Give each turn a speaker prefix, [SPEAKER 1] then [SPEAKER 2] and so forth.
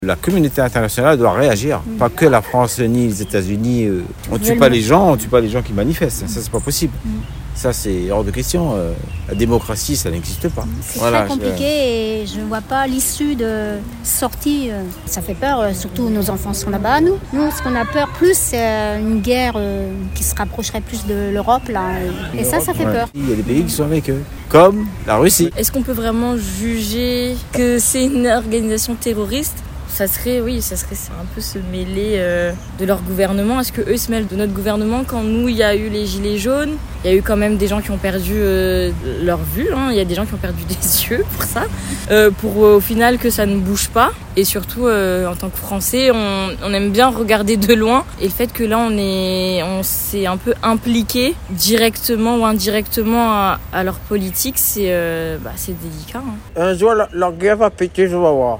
[SPEAKER 1] La communauté internationale doit réagir. Pas que la France ni les États-Unis. On ne tue pas les gens qui manifestent. Ça, c'est pas possible. Ça, c'est hors de question. La démocratie, ça n'existe pas.
[SPEAKER 2] C'est très compliqué et je ne vois pas l'issue de sortie. Ça fait peur, surtout nos enfants sont là-bas. Nous, ce qu'on a peur plus, c'est une guerre qui se rapprocherait plus de l'Europe. Là. Et ça fait peur.
[SPEAKER 1] Il y a des pays qui sont avec eux, comme la Russie.
[SPEAKER 3] Est-ce qu'on peut vraiment juger que c'est une organisation terroriste ? Ça serait un peu se mêler de leur gouvernement. Est-ce qu'eux se mêlent de notre gouvernement quand nous, il y a eu les gilets jaunes, il y a eu quand même des gens qui ont perdu leur vue, il y a des gens qui ont perdu des yeux pour ça, pour au final que ça ne bouge pas. Et surtout, en tant que Français, on aime bien regarder de loin. Et le fait que là, on s'est un peu impliqué directement ou indirectement à leur politique, c'est délicat.
[SPEAKER 4] Un jour, la guerre va péter, je vais voir.